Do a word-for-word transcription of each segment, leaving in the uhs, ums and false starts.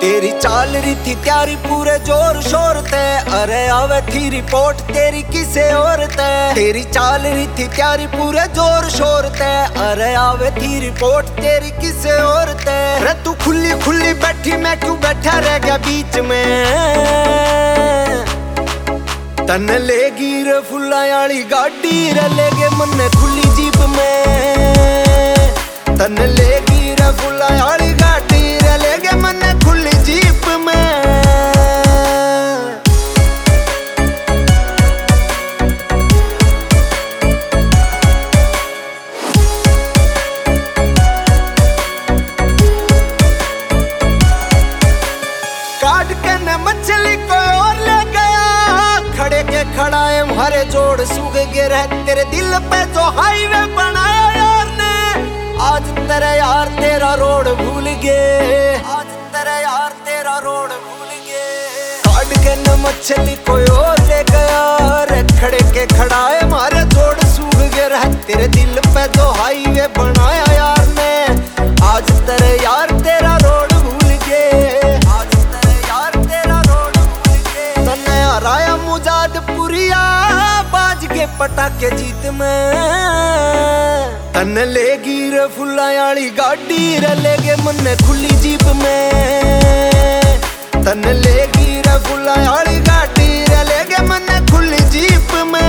तेरी चाल रही थी त्यारी पूरे जोर शोर ते, अरे आवे थी रिपोर्ट तेरी किसे और ते। तेरी चाल रही थी त्यारी पूरे जोर शोर ते, अरे आवे थी रिपोर्ट तेरी किसे और ते। रे तू खुली खुली बैठी मैं क्यों बैठा रह गया बीच में। तन लेगी रे फुल्ला आली गाड़ी रे लेगे मन खुली जीप में। तन लेगी रे फुल्ला आली गाड़ी रे लेगे मन खुली जीप में। काट के न मछली कोई और ले गया, खड़े के खड़ा है हमारे जोड़ सूख गए रह तेरे दिल पे जो हाईवे बनाया यार ने। आज तेरे यार तेरा रोड भूल गए, आज तेरे यार तेरा रोड भूल गए। काट के न मछली कोई और ले गया, रे खड़े के खड़ा है हमारे जोड़ सूख गए रह तेरे दिल पे जो हाईवे बनाया यार ने। आज तेरे यार तेरा रोड भूल गए, आज तेरे यार तेरा रोड भूल गए। तन्ने हराया मुजादपुरिया बाज के पटाके जीत में। तन लेगी रे फुल्ला आली गाड़ी रे लेगे मन खुली जीप में। तन लेगी रे फुल्ला आली गाड़ी रे लेगे मन खुली जीप में।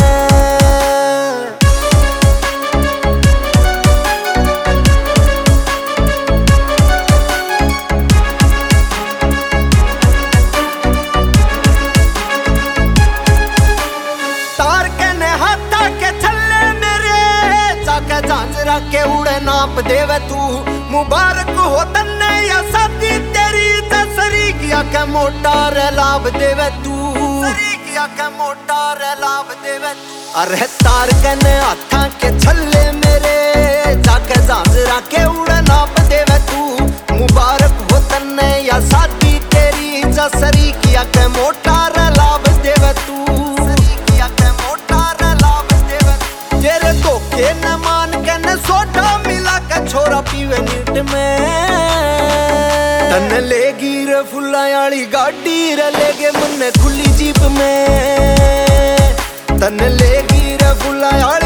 तार के ने हाथा के छल्ले मेरे, जाके झांझरा के उड़े नाप देवे तू। मुबारक हो तन्ने या शादी तेरी, सरी किया के मोटा रे लाभ देवे तू। सरी किया के मोटा रे लाभ देवे तू। अरे तार के ने हाथा के छल्ले मेरे, जाके झांझरा के उड़े नाप देवे तू। मुबारक हो तन्ने या शादी तेरी, सरी किया के मोटा रे लाभ देवे तू। धोखे न मान के न सोडा मिला के छोरा पीवे नीट में। तन लेगी रे फुल्ला आली गाड़ी रे लेगे मन खुली जीप में। तन लेगी रे फुल्ला आली